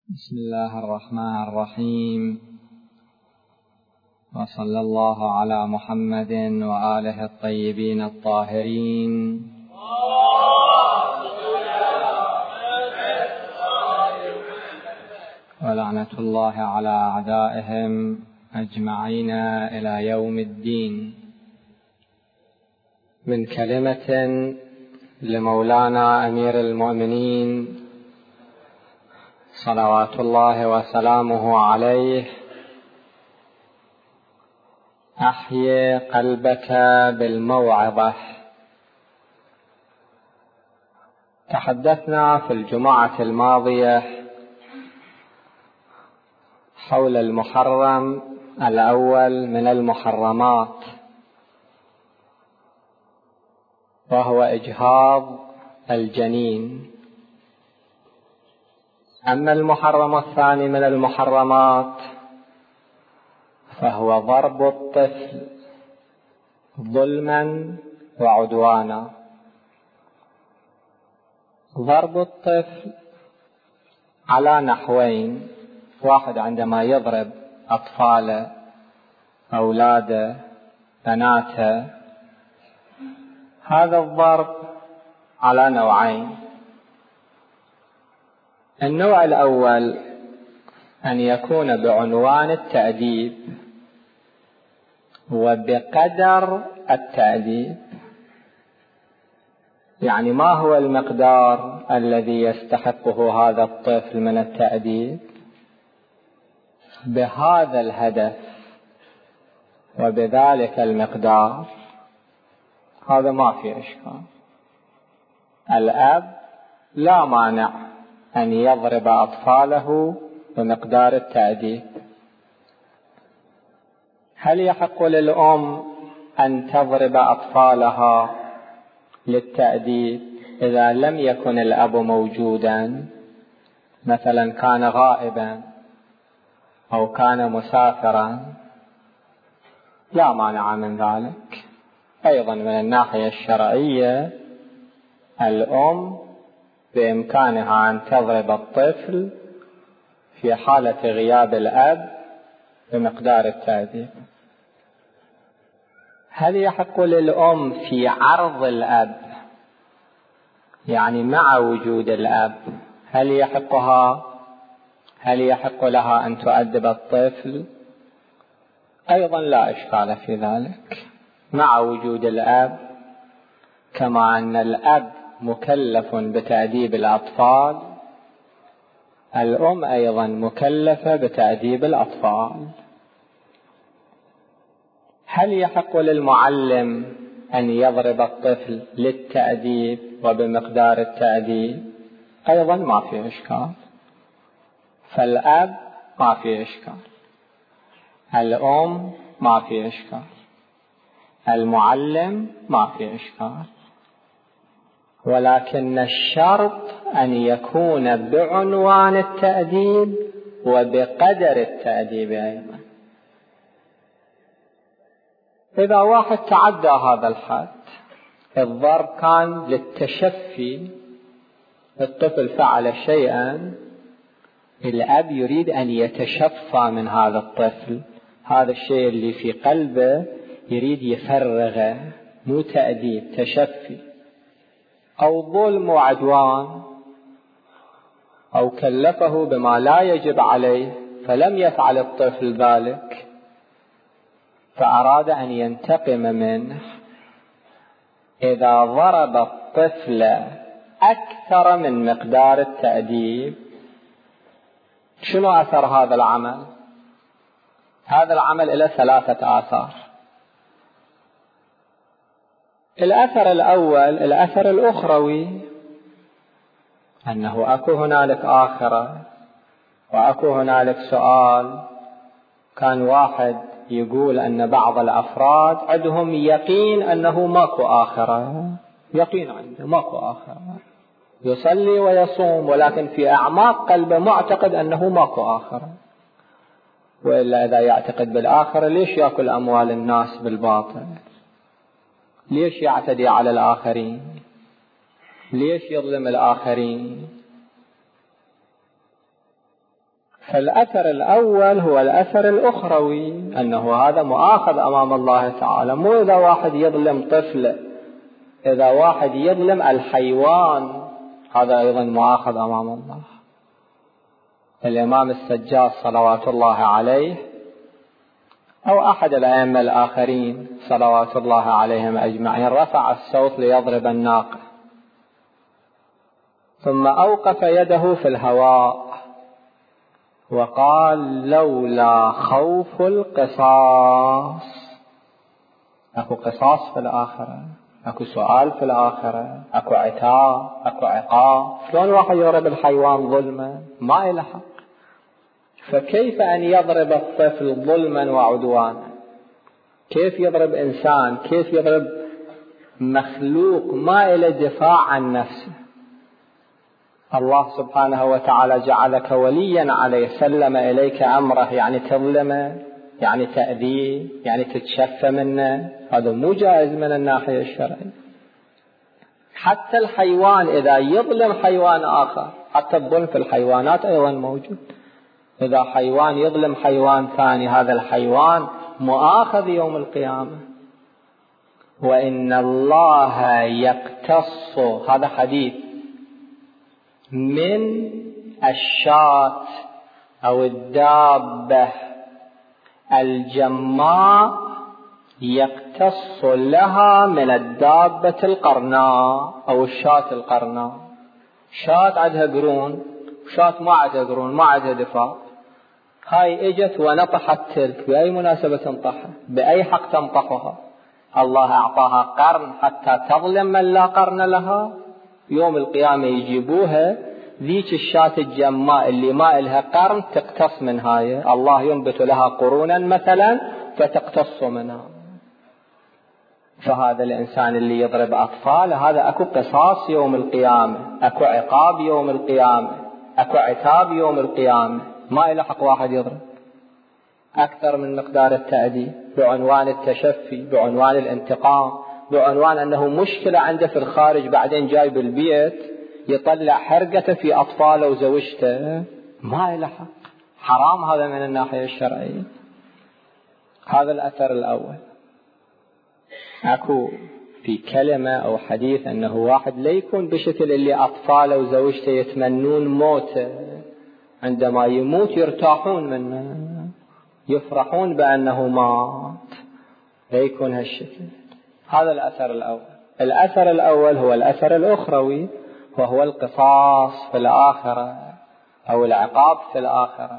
بسم الله الرحمن الرحيم، وصلى الله على محمد وآله الطيبين الطاهرين. ولعنة الله على أعدائهم أجمعين إلى يوم الدين. من كلمة لمولانا أمير المؤمنين صلوات الله وسلامه عليه: أحيي قلبك بالموعظة. تحدثنا في الجمعة الماضية حول المحرم الأول من المحرمات، وهو إجهاض الجنين. أما المحرم الثاني من المحرمات فهو ضرب الطفل ظلما وعدوانا. ضرب الطفل على نحوين: واحد عندما يضرب أطفاله، أولاده، بناته، هذا الضرب على نوعين. النوع الأول أن يكون بعنوان التأديب وبقدر التأديب، يعني ما هو المقدار الذي يستحقه هذا الطفل من التأديب بهذا الهدف وبذلك المقدار، هذا ما في إشكال. الأب لا مانع أن يضرب أطفاله بمقدار التأديب. هل يحق للأم أن تضرب أطفالها للتأديب إذا لم يكن الأب موجودا؟ مثلا كان غائبا أو كان مسافرا، لا مانع من ذلك. أيضا من الناحية الشرعية الأم بإمكانها أن تضرب الطفل في حالة غياب الأب بمقدار التأديب. هل يحق للأم في عرض الأب، يعني مع وجود الأب، هل يحق لها أن تؤدب الطفل؟ أيضا لا إشكال في ذلك مع وجود الأب، كما أن الأب مكلف بتأديب الأطفال، الأم أيضا مكلفة بتأديب الأطفال. هل يحق للمعلم أن يضرب الطفل للتأديب وبمقدار التأديب؟ أيضا ما في إشكال. فالأب ما في إشكال، الأم ما في إشكال، المعلم ما في إشكال، ولكن الشرط أن يكون بعنوان التأديب وبقدر التأديب أيضا. إذا واحد تعدى هذا الحد، الضرب كان للتشفي، الطفل فعل شيئا، الأب يريد أن يتشفى من هذا الطفل، هذا الشيء اللي في قلبه يريد يفرغه، مو تأديب، تشفي. أو ظلم وعدوان، أو كلفه بما لا يجب عليه فلم يفعل الطفل ذلك فأراد أن ينتقم منه. إذا ضرب الطفل أكثر من مقدار التأديب، شنو أثر هذا العمل؟ هذا العمل له 3 آثار. الأثر الأول الأثر الأخروي، أنه أكو هنالك آخرة وأكو هنالك سؤال. كان واحد يقول أن بعض الأفراد عندهم يقين أنه ماكو آخرة، يقين عنده ماكو آخرة، يصلي ويصوم، ولكن في أعماق قلبه معتقد أنه ماكو آخرة. وإلا إذا يعتقد بالآخرة ليش يأكل أموال الناس بالباطل؟ ليش يعتدي على الآخرين؟ ليش يظلم الآخرين؟ فالأثر الأول هو الأثر الأخروي، أنه هذا مؤاخذ أمام الله تعالى. مو إذا واحد يظلم طفل، إذا واحد يظلم الحيوان هذا أيضا مؤاخذ أمام الله. الإمام السجاد صلوات الله عليه أو أحد الأئمة الآخرين صلوات الله عليهم أجمعين رفع الصوت ليضرب الناقة، ثم أوقف يده في الهواء وقال: لولا خوف القصاص. أكو قصاص في الآخرة، أكو سؤال في الآخرة، أكو عتاب، أكو عقاب. شلون واحد يضرب الحيوان ظلما؟ ما إله حق. فكيف أن يضرب الطفل ظلما وعدوانا؟ كيف يضرب إنسان؟ كيف يضرب مخلوق ما إلى دفاع عن نفسه؟ الله سبحانه وتعالى جعلك وليا عليه، سلم إليك أمره، يعني تظلمه، يعني تأذيه، يعني تتشفى منه. هذا مو جائز من الناحية الشرعية. حتى الحيوان إذا يظلم حيوان آخر، حتى الظلم في الحيوانات أيضا موجود. إذا حيوان يظلم حيوان ثاني، هذا الحيوان مؤاخذ يوم القيامة. وإن الله يقتص، هذا حديث، من الشاة أو الدابة الجماء يقتص لها من الدابة القرناء أو الشاة القرناء. شاة عندها قرون، شاة ما عندها قرون، ما عندها دفاع. هاي اجت ونطحت تلك، بأي مناسبة تنطحها؟ بأي حق تنطحها؟ الله أعطاها قرن حتى تظلم من لا قرن لها. يوم القيامة يجيبوها ذيك الشاة الجماء اللي ما إلها قرن تقتص من هاي، الله ينبت لها قرونا مثلا فتقتص منها. فهذا الإنسان اللي يضرب أطفال، هذا أكو قصاص يوم القيامة، أكو عقاب يوم القيامة، أكو عتاب يوم القيامة. ما إلى حق واحد يضرب أكثر من مقدار التأديب، بعنوان التشفي، بعنوان الانتقام، بعنوان أنه مشكلة عنده في الخارج، بعدين جاي بالبيت يطلع حرقته في أطفاله وزوجته. ما إلى حق، حرام هذا من الناحية الشرعية. هذا الأثر الأول. أكو في كلمة أو حديث أنه واحد لا يكون بشكل اللي أطفاله وزوجته يتمنون موته، عندما يموت يرتاحون منه، يفرحون بأنه مات، لا يكون هالشكل. هذا الأثر الأول. الأثر الأول هو الأثر الأخروي، وهو القصاص في الآخرة أو العقاب في الآخرة.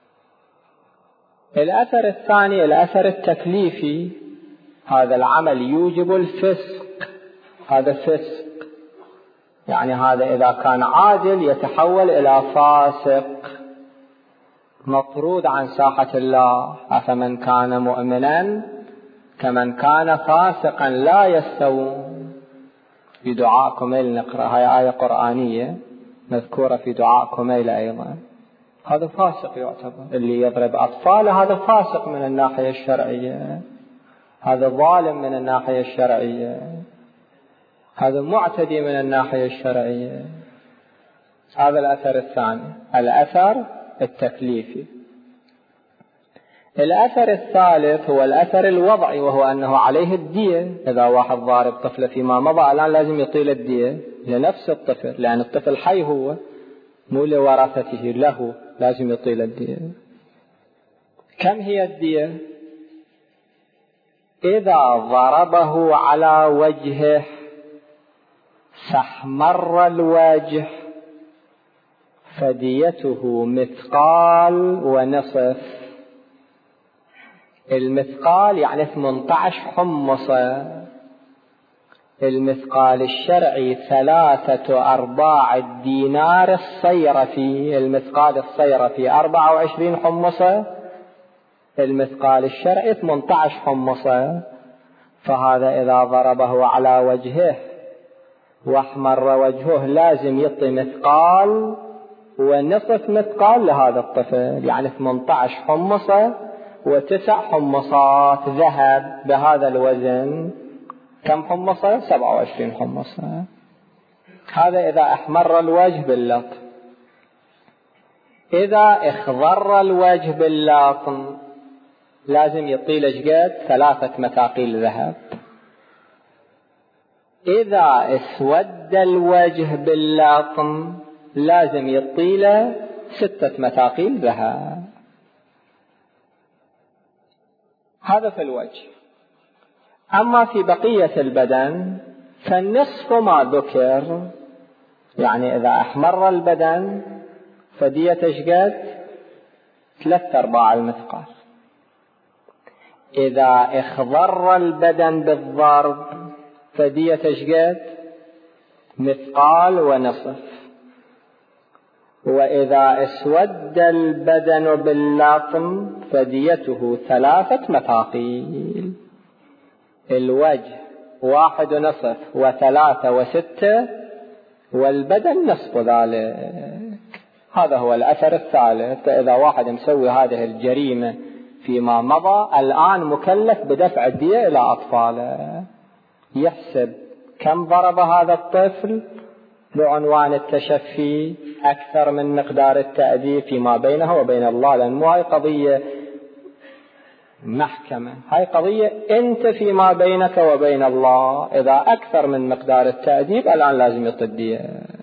الأثر الثاني الأثر التكليفي. هذا العمل يوجب الفسق، هذا فسق، يعني هذا إذا كان عادل يتحول إلى فاسق، مطرود عن ساحة الله. أفمن كان مؤمنا كمن كان فاسقا لا يستوون. في دعاء كميل نقرأ، هاي آية قرآنية مذكورة في دعاء كميل أيضا. هذا فاسق يعتبر، اللي يضرب أطفاله هذا فاسق من الناحية الشرعية، هذا ظالم من الناحية الشرعية، هذا معتدي من الناحية الشرعية. هذا الأثر الثاني، الأثر التكليفي. الأثر الثالث هو الأثر الوضعي، وهو أنه عليه الدية. إذا واحد ضارب طفل فيما مضى، الآن لازم يطيل الدية لنفس الطفل، لأن الطفل حي، هو مو لورثته، له لازم يطيل الدية. كم هي الدية؟ إذا ضربه على وجهه فاحمر الوجه فديته مثقال ونصف. المثقال يعني 18 حمصة. المثقال الشرعي 3/4 الدينار الصيرفي. المثقال الصيرفي 24 حمصة، المثقال الشرعي 18 حمصة. فهذا إذا ضربه على وجهه واحمر وجهه لازم يعطي مثقال ونصف مثقال لهذا الطفل، يعني 18 حمصة و9 حمصات ذهب بهذا الوزن. كم حمصة؟ 27 حمصة. هذا إذا أحمر الوجه باللطف. إذا اخضر الوجه باللاطم لازم يطيل شقد 3 مثاقيل ذهب. إذا اسود الوجه باللاطم لازم يطيل 6 مثاقيل ذهب. هذا في الوجه. أما في بقية البدن فالنصف ما ذكر، يعني إذا أحمر البدن فدية شقد 3/4 المثقال. إذا اخضر البدن بالضرب فدية شقد 1.5 مثقال. وإذا اسود البدن باللطم فديته 3 مثاقيل. الوجه 1.5 و3 و6 والبدن نصف ذلك. هذا هو الأثر الثالث. فإذا واحد مسوي هذه الجريمة فيما مضى الآن مكلف بدفع الدية إلى أطفاله، يحسب كم ضرب هذا الطفل بعنوان التشفي أكثر من مقدار التأديب فيما بينه وبين الله، لأن مو هاي قضية محكمة، هاي قضية أنت فيما بينك وبين الله. إذا أكثر من مقدار التأديب الآن لازم يطديه.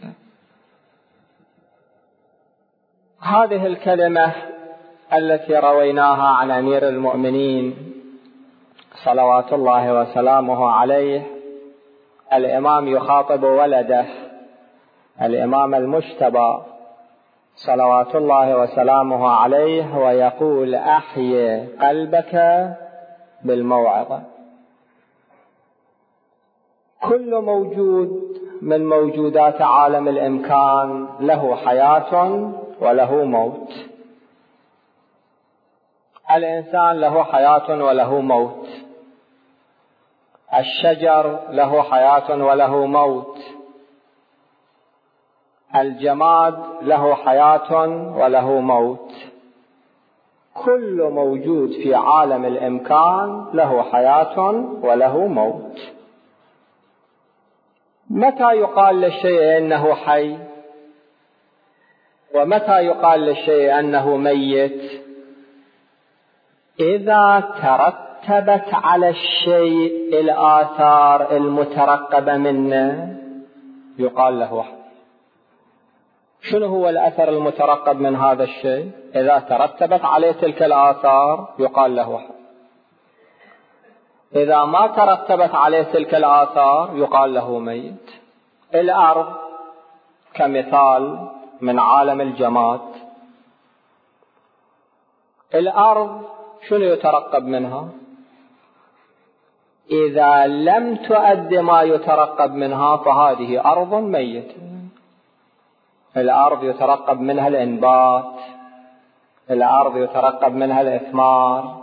هذه الكلمة التي رويناها عن أمير المؤمنين صلوات الله وسلامه عليه، الإمام يخاطب ولده الإمام المجتبى صلوات الله وسلامه عليه ويقول: أحيي قلبك بالموعظة. كل موجود من موجودات عالم الإمكان له حياة وله موت. الإنسان له حياة وله موت، الشجر له حياة وله موت، الجماد له حياة وله موت. كل موجود في عالم الإمكان له حياة وله موت. متى يقال للشيء أنه حي؟ ومتى يقال للشيء أنه ميت؟ إذا ترتبت على الشيء الآثار المترقبة منه يقال له حي. شنو هو الأثر المترقب من هذا الشيء؟ إذا ترتبت عليه تلك الآثار يقال له حي. إذا ما ترتبت عليه تلك الآثار يقال له ميت. الأرض كمثال من عالم الجماد، الأرض شنو يترقب منها؟ إذا لم تؤد ما يترقب منها فهذه أرض ميتة. الأرض يترقب منها الإنبات، الأرض يترقب منها الإثمار،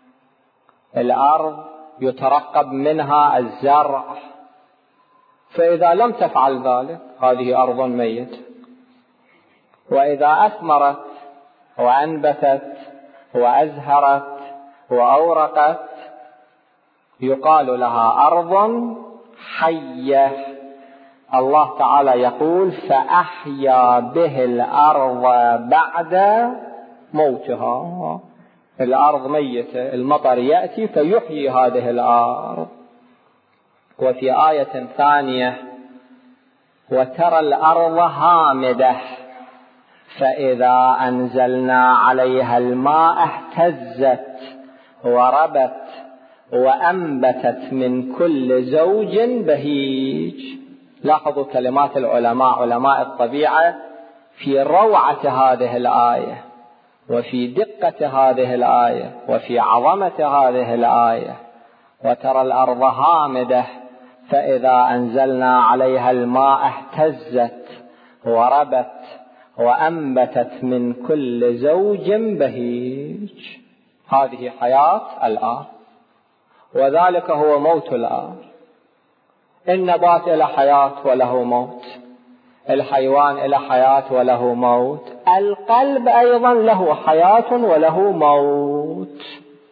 الأرض يترقب منها الزرع. فإذا لم تفعل ذلك هذه أرض ميتة. وإذا أثمرت وأنبتت وأزهرت وأورقت يقال لها أرض حية. الله تعالى يقول: فأحيا به الأرض بعد موتها. الأرض ميتة، المطر يأتي فيحيي هذه الأرض. وفي آية ثانية: وترى الأرض هامدة فإذا أنزلنا عليها الماء اهتزت وربت وأنبتت من كل زوج بهيج. لاحظوا كلمات العلماء، علماء الطبيعة، في روعة هذه الآية وفي دقة هذه الآية وفي عظمة هذه الآية. وترى الأرض هامدة فإذا أنزلنا عليها الماء اهتزت وربت وأنبتت من كل زوج بهيج. هذه حياة الأرض، وذلك هو موت الأرض. النبات له حياة وله موت، الحيوان له حياة وله موت، القلب أيضا له حياة وله موت.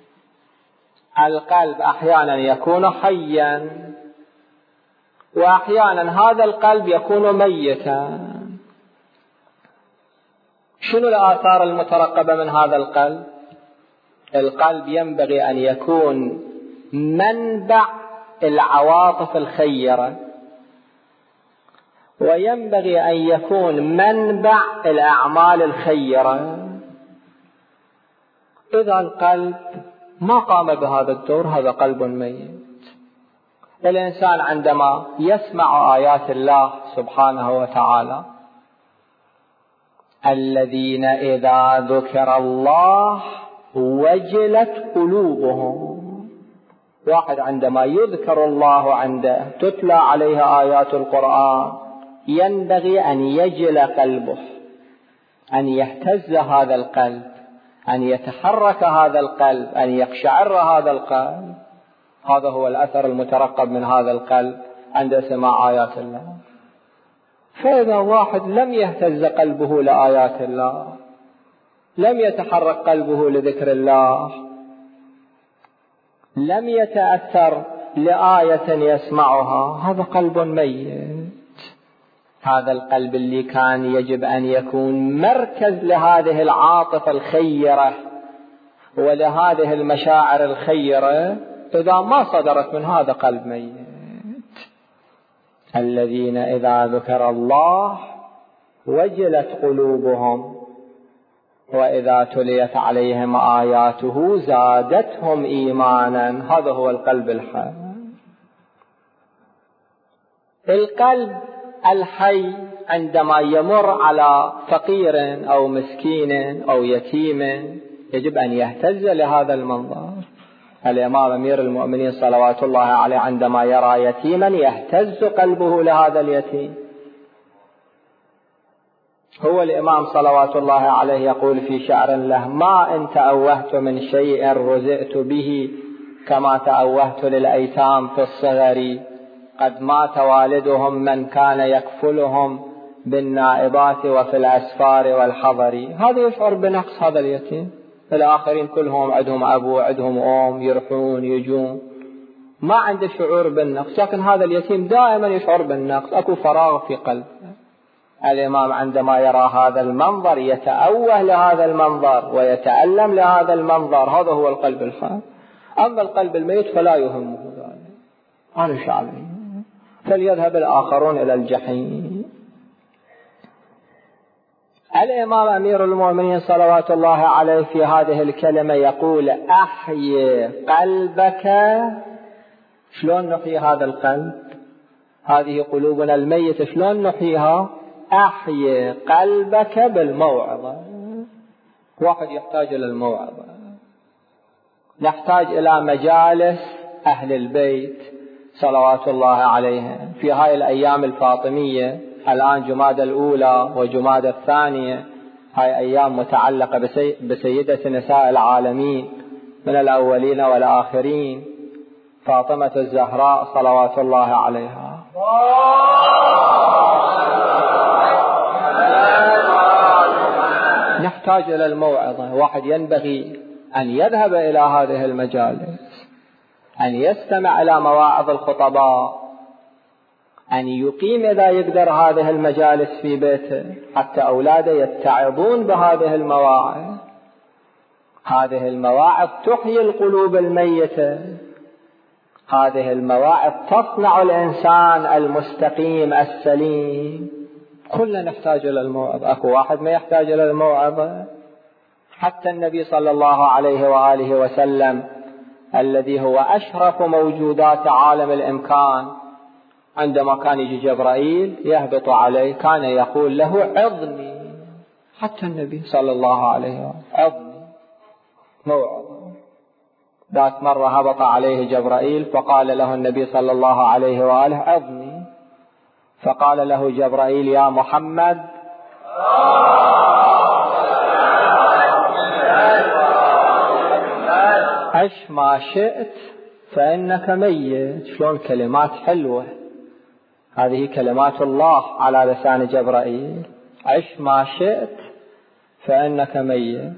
القلب أحيانا يكون حيا وأحيانا هذا القلب يكون ميتا. شنو الآثار المترقبة من هذا القلب؟ القلب ينبغي أن يكون منبع العواطف الخيرة، وينبغي أن يكون منبع الأعمال الخيرة. إذا القلب ما قام بهذا الدور هذا قلب ميت. الإنسان عندما يسمع آيات الله سبحانه وتعالى، الذين إذا ذكر الله وجلت قلوبهم، واحد عندما يذكر الله عنده تتلى عليه آيات القرآن ينبغي أن يجل قلبه، أن يهتز هذا القلب، أن يتحرك هذا القلب، أن يقشعر هذا القلب. هذا هو الأثر المترقب من هذا القلب عند سماع آيات الله. فإذا واحد لم يهتز قلبه لآيات الله، لم يتحرك قلبه لذكر الله، لم يتأثر لآية يسمعها، هذا قلب ميت. هذا القلب اللي كان يجب أن يكون مركز لهذه العاطفة الخيرة ولهذه المشاعر الخيرة، إذا ما صدرت من هذا قلب ميت. الذين إذا ذكر الله وجلت قلوبهم وإذا تليت عليهم آياته زادتهم إيمانا. هذا هو القلب الحي. القلب الحي عندما يمر على فقير أو مسكين أو يتيم يجب أن يهتز لهذا المنظر. الإمام أمير المؤمنين صلوات الله عليه عندما يرى يتيما يهتز قلبه لهذا اليتيم. هو الإمام صلوات الله عليه يقول في شعر له: ما إن تأوهت من شيء رزقت به كما تأوهت للأيتام في الصغر، قد مات والدهم من كان يكفلهم بالنائبات وفي الأسفار والحضر. هذا يشعر بنقص هذا اليتيم. الآخرين كلهم عندهم أبو عندهم أم يرحون يجون، ما عنده شعور بالنقص، لكن هذا اليتيم دائما يشعر بالنقص، أكو فراغ في قلبه. الإمام عندما يرى هذا المنظر يتأوه لهذا المنظر ويتألم لهذا المنظر. هذا هو القلب الحي. أما القلب الميت فلا يهمه ذلك، أنا شعبي فليذهب الآخرون إلى الجحيم. الإمام أمير المؤمنين صلوات الله عليه في هذه الكلمة يقول: أحيي قلبك. شلون نحيي هذا القلب؟ هذه قلوبنا الميتة شلون نحييها؟ أحيي قلبك بالموعظة. واحد يحتاج إلى الموعظة، نحتاج إلى مجالس أهل البيت صلوات الله عليهم. في هاي الأيام الفاطمية، الآن جمادى الأولى وجمادى الثانية، هاي أيام متعلقة بسيدة نساء العالمين من الأولين والآخرين، فاطمة الزهراء صلوات الله عليها. نحتاج إلى الموعظة. واحد ينبغي أن يذهب إلى هذه المجالس، أن يستمع إلى مواعظ الخطباء، أن يقيم إذا يقدر هذه المجالس في بيته حتى أولاده يتعظون بهذه المواعظ. هذه المواعظ تحيي القلوب الميتة، هذه المواعظ تصنع الإنسان المستقيم السليم. كلنا نحتاج إلى الموعظة، أكو واحد ما يحتاج إلى الموعظة؟ حتى النبي صلى الله عليه وآله وسلم الذي هو أشرف موجودات عالم الإمكان، عندما كان يجي جبرائيل يهبط عليه كان يقول له: عظني. حتى النبي صلى الله عليه وآله عظني، موعظة. ذات مرة هبط عليه جبرائيل فقال له النبي صلى الله عليه وآله: عظني. فقال له جبرائيل: يا محمد عش ما شئت فإنك ميت. شلون كلمات حلوة، هذه كلمات الله على لسان جبرائيل: عش ما شئت فإنك ميت،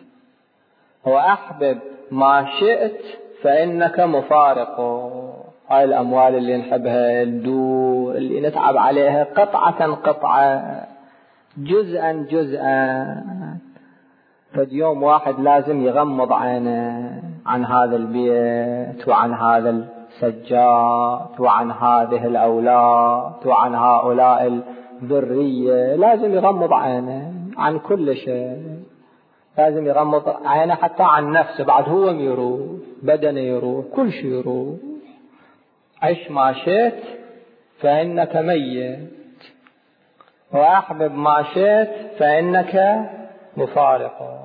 وأحبب ما شئت فإنك مفارق. هاي الأموال اللي نحبها، الدور اللي نتعب عليها، قطعة قطعة، جزءا جزءا، فاليوم واحد لازم يغمض عينه عن هذا البيت وعن هذا السجاد وعن هذه الأولاد وعن هؤلاء الذرية. لازم يغمض عينه عن كل شيء، لازم يغمض عينه حتى عن نفسه. بعد هو يروح، بدنه يروح، كل شيء يروح. عش ما شئت فإنك ميت، وأحبب ما شئت فإنك مفارق،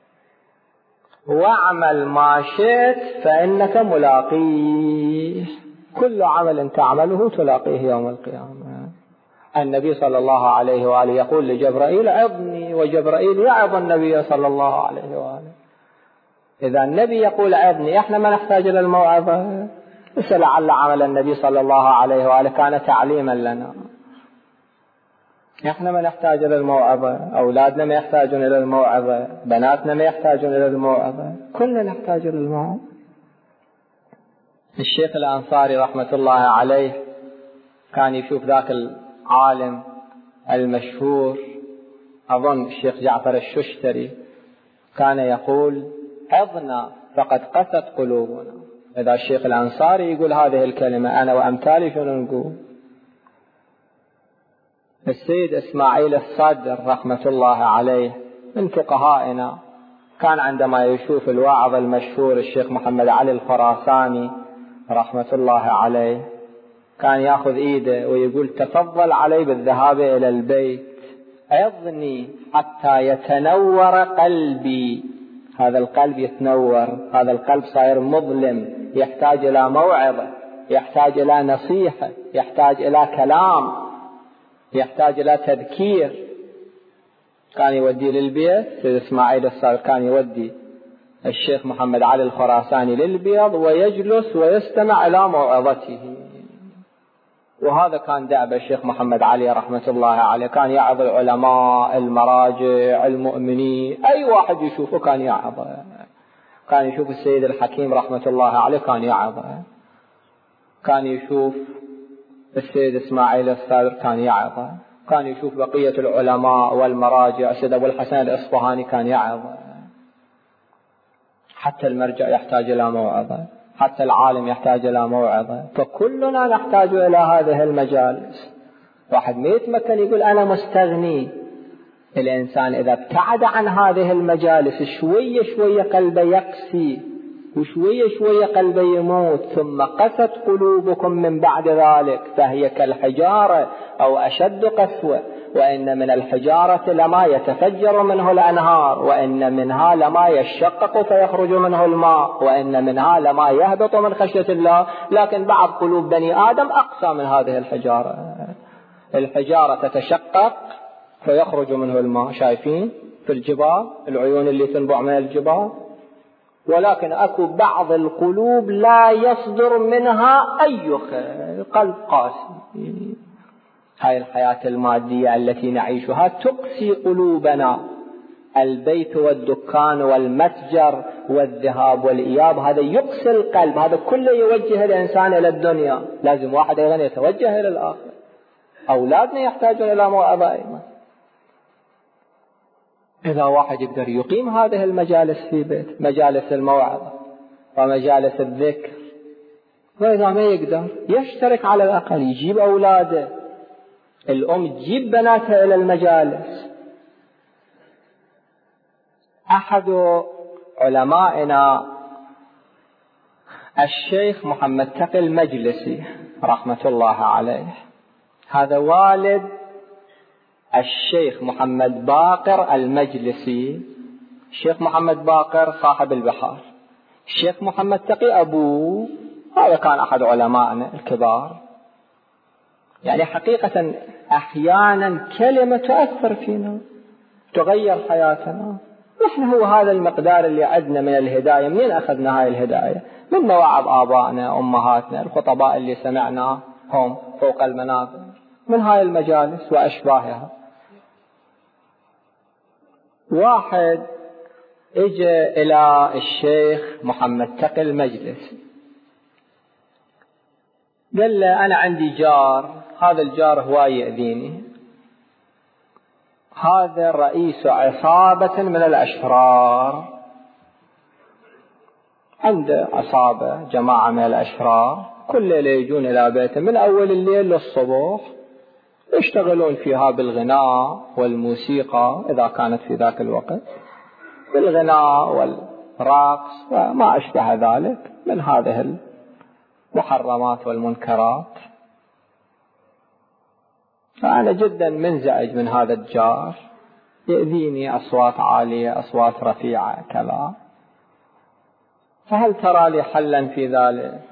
واعمل ما شئت فإنك ملاقيه. كل عمل تعمله تلاقيه يوم القيامة. النبي صلى الله عليه وآله يقول لجبرائيل عظني، وجبرائيل يعظ النبي صلى الله عليه وآله. إذا النبي يقول عظني، احنا ما نحتاج إلى الموعظة. بس لعل عمل النبي صلى الله عليه وآله كان تعليما لنا. احنا ما نحتاج إلى الموعظة، أولادنا ما يحتاجون إلى الموعظة، بناتنا ما يحتاجون إلى الموعظة، كلنا نحتاج إلى الموعظة. الشيخ الأنصاري رحمة الله عليه كان يشوف ذاك العالم المشهور، أظن الشيخ جعفر الششتري، كان يقول عظنا فقد قست قلوبنا. إذا الشيخ الأنصاري يقول هذه الكلمة، أنا وأمثالي شنو نقول؟ السيد إسماعيل الصدر رحمة الله عليه من فقهائنا، كان عندما يشوف الواعظ المشهور الشيخ محمد علي الخراساني رحمة الله عليه، كان يأخذ إيده ويقول تفضل علي بالذهاب إلى البيت، عظني حتى يتنور قلبي. هذا القلب يتنور، هذا القلب صاير مظلم، يحتاج إلى موعظة، يحتاج إلى نصيحة، يحتاج إلى كلام، يحتاج إلى تذكير. كان يودي للبيت سيد إسماعيل الصدر، كان يودي الشيخ محمد علي الخراساني للبيض ويجلس ويستمع إلى موعظته. وهذا كان دأب الشيخ محمد علي رحمة الله عليه، كان يعظ العلماء، المراجع، المؤمنين، أي واحد يشوفه كان يعظ. كان يشوف السيد الحكيم رحمة الله عليه كان يعظ، كان يشوف السيد إسماعيل الصدر كان يعظ، كان يشوف بقية العلماء والمراجع، السيد أبو الحسن الإصفهاني كان يعظ. حتى المرجع يحتاج إلى موعظة، حتى العالم يحتاج إلى موعظة، فكلنا نحتاج إلى هذه المجالس. واحد ما يتمكن يقول أنا مستغني. الإنسان إذا ابتعد عن هذه المجالس شوية شوية قلبه يقسي، وشوية شوية قلبه يموت. ثم قست قلوبكم من بعد ذلك فهي كالحجارة أو أشد قسوة، وإن من الحجارة لما يتفجر منه الأنهار، وإن منها لما يشقق فيخرج منه الماء، وإن منها لما يهبط من خشية الله. لكن بعض قلوب بني آدم أقسى من هذه الحجارة. الحجارة تتشقق فيخرج منه الماء، شايفين في الجبال العيون اللي تنبع من الجبال. ولكن أكو بعض القلوب لا يصدر منها أي خير، قلب قاسي. هاي الحياة المادية التي نعيشها تقسي قلوبنا. البيت والدكان والمتجر والذهاب والإياب هذا يقسي القلب، هذا كله يوجه الإنسان إلى الدنيا. لازم واحد أيضا يتوجه إلى الآخر. أولادنا يحتاجون إلى موعظة أيضا. إذا واحد يقدر يقيم هذه المجالس في بيت، مجالس الموعظة ومجالس الذكر، وإذا ما يقدر يشترك على الأقل، يجيب أولاده، الأم تجيب بناتها إلى المجالس. أحد علمائنا الشيخ محمد تقي المجلسي رحمة الله عليه، هذا والد الشيخ محمد باقر المجلسي. الشيخ محمد باقر صاحب البحار، الشيخ محمد تقي أبوه، هذا كان أحد علمائنا الكبار. يعني حقيقة أحيانا كلمة تؤثر فينا، تغير حياتنا. نحن هو هذا المقدار اللي عندنا من الهداية. منين أخذنا هاي الهداية؟ من مواعظ آبائنا أمهاتنا، الخطباء اللي سمعناهم فوق المنابر، من هاي المجالس وأشباهها. واحد اجى إلى الشيخ محمد تقي المجلسي، قال له أنا عندي جار، هذا الجار هواي يأذيني، هذا رئيس عصابة من الأشرار، عنده عصابة جماعة من الأشرار كل ليلة يجون إلى بيته من أول الليل للصبح، يشتغلون فيها بالغناء والموسيقى إذا كانت في ذاك الوقت، بالغناء والرقص وما أشبه ذلك من هذه المحرمات والمنكرات. فأنا جدا منزعج من هذا الجار، يأذيني أصوات عالية أصوات رفيعة كذا، فهل ترى لي حلا في ذلك؟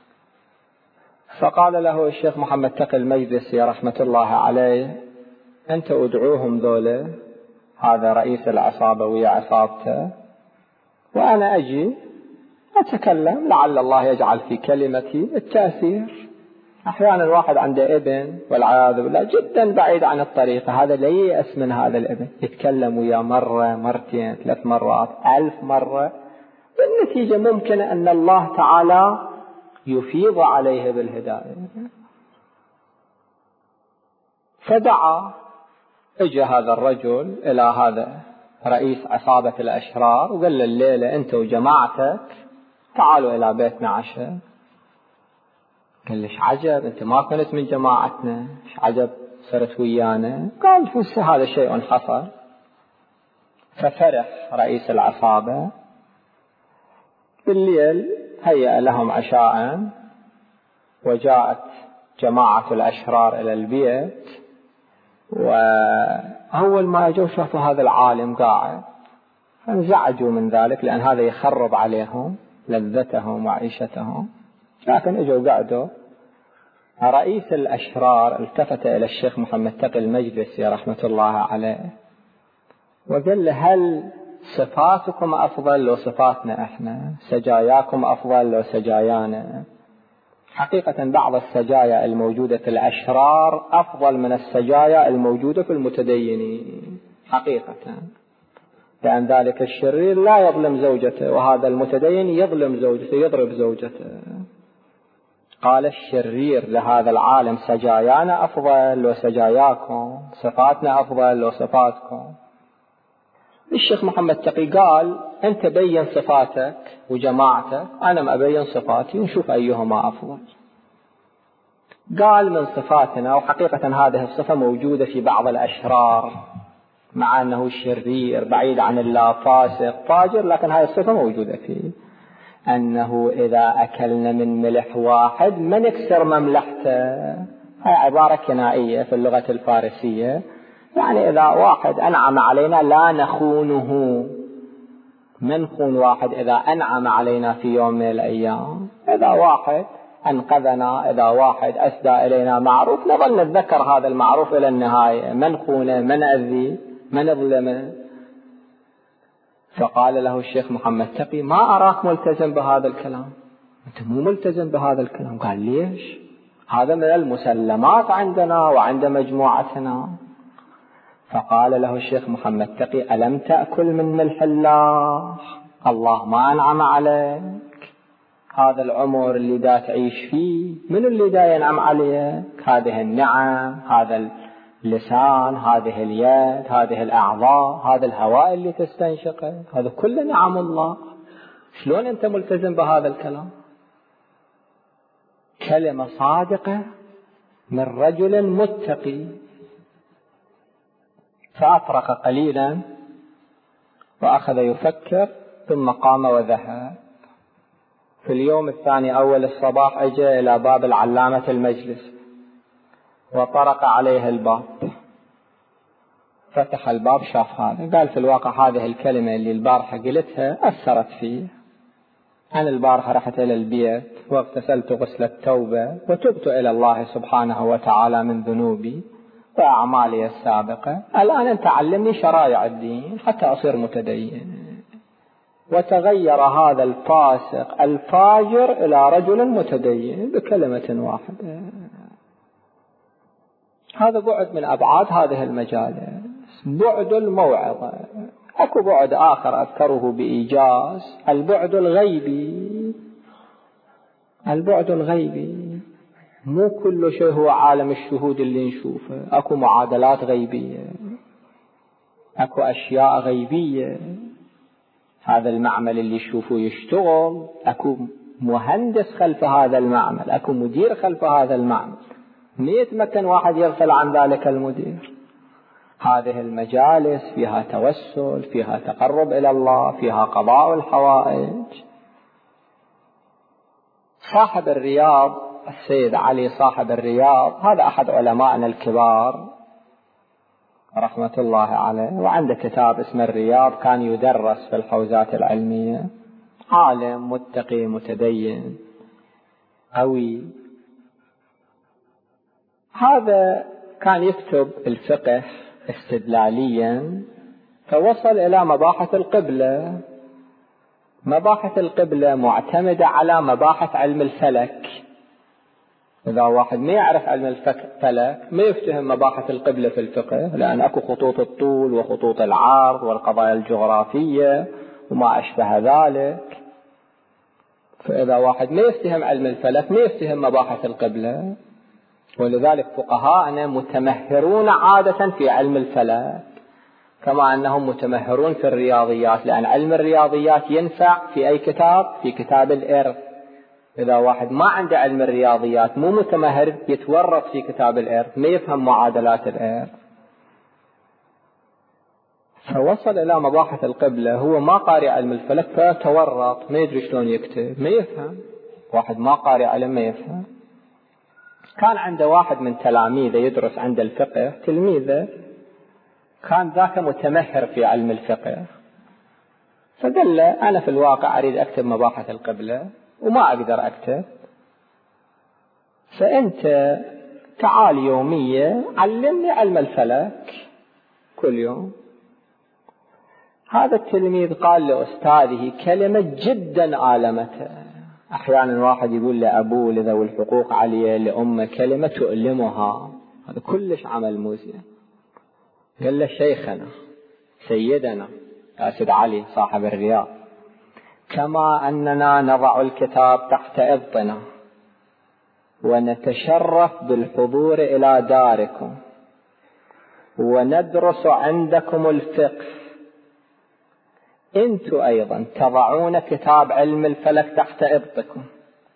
فقال له الشيخ محمد تقي المجلسي رحمة الله عليه: أنت أدعوهم ذولا، هذا رئيس العصابة ويا عصابته، وأنا أجي أتكلم لعل الله يجعل في كلمتي التأثير. أحيانا الواحد عنده ابن والعياذ بالله جدا بعيد عن الطريقة، هذا لا ييأس من هذا الابن، يتكلم ويا مرة مرتين 3 مرات 1000 مرة، بالنتيجة ممكن أن الله تعالى يفيض عليه بالهداية. فدعا، اجى هذا الرجل إلى هذا رئيس عصابة الأشرار وقال له: الليلة أنت وجماعتك تعالوا إلى بيتنا عشاء. قال له: إيش عجب، أنت ما كنت من جماعتنا، إيش عجب صرت ويانا؟ قال: هذا شيء حصل. ففرح رئيس العصابة، بالليل هيأ لهم عشاء، وجاءت جماعة الأشرار إلى البيت، وأول ما أجوا شافوا هذا العالم قاعد، فانزعجوا من ذلك لأن هذا يخرب عليهم لذتهم وعيشتهم، لكن أجوا قعدوا. رئيس الأشرار التفت إلى الشيخ محمد تقي المجلسي رحمة الله عليه وقال له: هل صفاتكم أفضل لو صفاتنا إحنا؟ سجاياكم أفضل لو سجايانا؟ حقيقة بعض السجايا الموجودة في الأشرار أفضل من السجايا الموجودة في المتدينين حقيقة، لأن ذلك الشرير لا يظلم زوجته، وهذا المتدين يظلم زوجته يضرب زوجته. قال الشرير لهذا العالم: سجايانا أفضل لو سجاياكم، صفاتنا أفضل لو صفاتكم. الشيخ محمد تقي قال: أنت بين صفاتك وجماعتك، أنا ما أبين صفاتي ونشوف أيهما أفضل. قال: من صفاتنا، وحقيقة هذه الصفة موجودة في بعض الأشرار مع أنه شرير بعيد عن الله فاسق فاجر، لكن هذه الصفة موجودة فيه، أنه إذا أكلنا من ملح واحد ما نكسر مملحته. هذه عبارة كنائية في اللغة الفارسية، يعني إذا واحد أنعم علينا لا نخونه، من خون واحد إذا أنعم علينا في يوم من الأيام، إذا واحد أنقذنا، إذا واحد أسدى إلينا معروف نظل نتذكر هذا المعروف إلى النهاية، من خونه من أذي من أظلمه. فقال له الشيخ محمد تقي: ما أراك ملتزم بهذا الكلام، أنت مو ملتزم بهذا الكلام. قال: ليش؟ هذا من المسلمات عندنا وعند مجموعتنا. فقال له الشيخ محمد تقي: ألم تأكل من ملح الله؟ الله ما أنعم عليك؟ هذا العمر اللي دا تعيش فيه من اللي دا ينعم عليك؟ هذه النعم، هذا اللسان، هذه اليد، هذه الأعضاء، هذا الهواء اللي تستنشقه، هذا كله نعم الله. شلون أنت ملتزم بهذا الكلام؟ كلمة صادقة من رجل متقي. فأفرق قليلا وأخذ يفكر، ثم قام وذهب. في اليوم الثاني أول الصباح أجى إلى باب العلامة المجلس وطرق عليه الباب، فتح الباب شاف هذا، قال: في الواقع هذه الكلمة اللي البارحة قلتها أثرت فيه. أنا البارحة رحت إلى البيت واغتسلت غسل التوبة وتبت إلى الله سبحانه وتعالى من ذنوبي وأعمالي السابقة، الآن أنت علمني شرائع الدين حتى أصير متدين. وتغير هذا الفاسق الفاجر إلى رجل متدين بكلمة واحدة. هذا بعد من أبعاد هذه المجالس، بعد الموعظة. أكو بعد آخر أذكره بإيجاز، البعد الغيبي. البعد الغيبي مو كل شيء هو عالم الشهود اللي نشوفه، أكو معادلات غيبية. أكو أشياء غيبية، هذا المعمل اللي يشوفه يشتغل، أكو مهندس خلف هذا المعمل، أكو مدير خلف هذا المعمل، ما يتمكن واحد يغفل عن ذلك المدير. هذه المجالس فيها توسل، فيها تقرب إلى الله، فيها قضاء الحوائج. صاحب الرياض السيد علي صاحب الرياض هذا أحد علمائنا الكبار رحمة الله عليه، وعنده كتاب اسمه الرياض، كان يدرس في الحوزات العلمية، عالم متقي متدين قوي. هذا كان يكتب الفقه استدلاليا، فوصل إلى مباحث القبلة. مباحث القبلة معتمدة على مباحث علم الفلك. إذا واحد ما يعرف علم الفلك ما يفتهم مباحث القبلة في الفقه، لأن أكو خطوط الطول وخطوط العرض والقضايا الجغرافية وما أشبه ذلك. فإذا واحد ما يفتهم علم الفلك ما يفتهم مباحث القبلة. ولذلك فقهاءنا متمهرون عادة في علم الفلك، كما أنهم متمهرون في الرياضيات، لأن علم الرياضيات ينفع في أي كتاب؟ في كتاب الإرث. إذا واحد ما عنده علم الرياضيات مو متمهر يتورط في كتاب الإرث، ما يفهم معادلات الإرث. فوصل إلى مباحث القبلة، هو ما قارئ علم الفلك فتورط، ما يدري شلون يكتب، ما يفهم. واحد ما قارئ علم ما يفهم. كان عنده واحد من تلاميذه يدرس عند الفقه، تلميذه كان ذاك متمهر في علم الفقه، فقال له أنا في الواقع أريد أكتب مباحث القبلة وما أقدر أكتب، فأنت تعال يومية علمني علم الفلك كل يوم. هذا التلميذ قال لأستاذه كلمة جدا آلمته. أحيانا واحد يقول لأبوه لذوي الحقوق عليه لأمه كلمة تؤلمها، هذا كلش عمل موزي. قال له شيخنا سيدنا سيد علي صاحب الرياض، كما أننا نضع الكتاب تحت إبطنا ونتشرف بالحضور إلى داركم وندرس عندكم الفقه، أنتم أيضا تضعون كتاب علم الفلك تحت إبطكم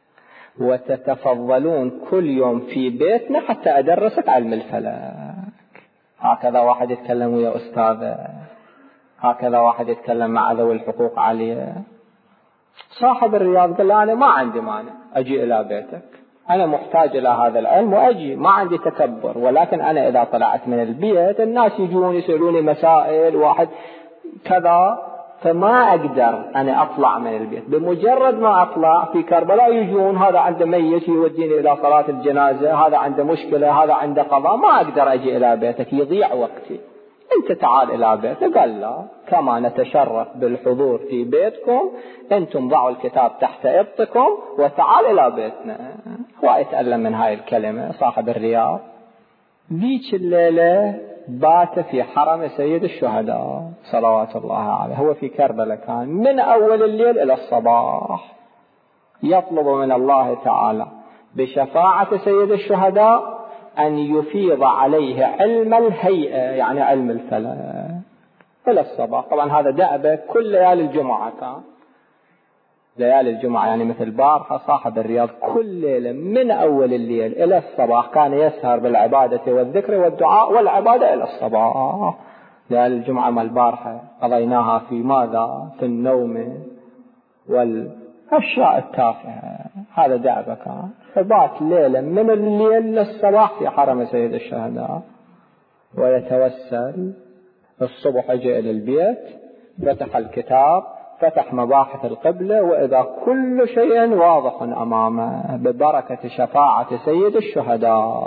وتتفضلون كل يوم في بيتنا حتى أدرسك علم الفلك. هكذا واحد يتكلم ويا أستاذه، هكذا واحد يتكلم مع ذوي الحقوق عليه. صاحب الرياض قال أنا ما عندي مانع أجي إلى بيتك، أنا محتاج إلى هذا العلم وأجي، ما عندي تكبر، ولكن أنا إذا طلعت من البيت الناس يجون يسألوني مسائل واحد كذا، فما أقدر أنا أطلع من البيت. بمجرد ما أطلع في كربلاء يجون هذا عنده ميت يوديني إلى صلاة الجنازة، هذا عنده مشكلة، هذا عنده قضاء، ما أقدر أجي إلى بيتك يضيع وقتي، أنت تعال إلى بيتك. قال لا، كما نتشرف بالحضور في بيتكم أنتم ضعوا الكتاب تحت إبطكم وتعال إلى بيتنا. هو يتألم من هاي الكلمة صاحب الرياض. ذيك الليلة بات في حرم سيد الشهداء صلوات الله عليه، هو في كربلاء، كان من أول الليل إلى الصباح يطلب من الله تعالى بشفاعة سيد الشهداء أن يفيض عليه علم الهيئة، يعني علم الفلك، إلى الصباح. طبعا هذا دأبه كل ليالي الجمعة، كان ليالي الجمعة يعني مثل بارحة صاحب الرياض كل ليلة من أول الليل إلى الصباح كان يسهر بالعبادة والذكر والدعاء والعبادة إلى الصباح. ليالي الجمعة ما البارحة قضيناها في ماذا؟ في النوم والأشياء التافهة. هذا دعبة كان، فبات ليلة من الليل للصباح في حرم سيد الشهداء ويتوسل. الصبح جاء إلى البيت، فتح الكتاب، فتح مباحث القبلة، وإذا كل شيء واضح أمامه ببركة شفاعة سيد الشهداء.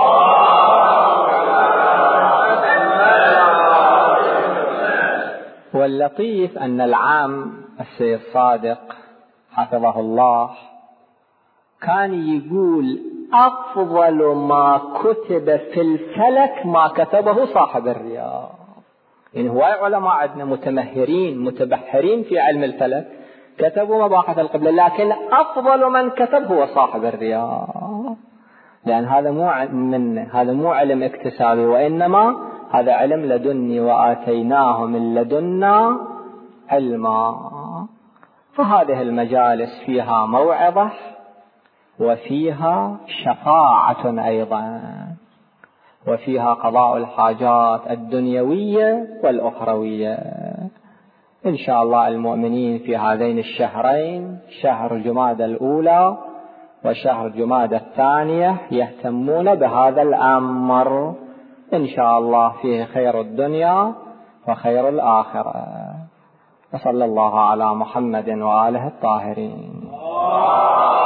واللطيف أن العام السيد صادق حفظه الله كان يقول أفضل ما كتب في الفلك ما كتبه صاحب الرياض. يعني هواي علماء عندنا متمهرين متبحرين في علم الفلك كتبوا مباحث القبلة، لكن أفضل من كتب هو صاحب الرياض، لأن هذا مو علم اكتسابي، وإنما هذا علم لدني وآتيناه من لدنا علما. فهذه المجالس فيها موعظة وفيها شفاعة أيضا، وفيها قضاء الحاجات الدنيوية والأخروية. إن شاء الله المؤمنين في هذين الشهرين، شهر جمادى الأولى وشهر جمادى الثانية، يهتمون بهذا الأمر. إن شاء الله فيه خير الدنيا وخير الآخرة. وصلى الله على محمد وآله الطاهرين.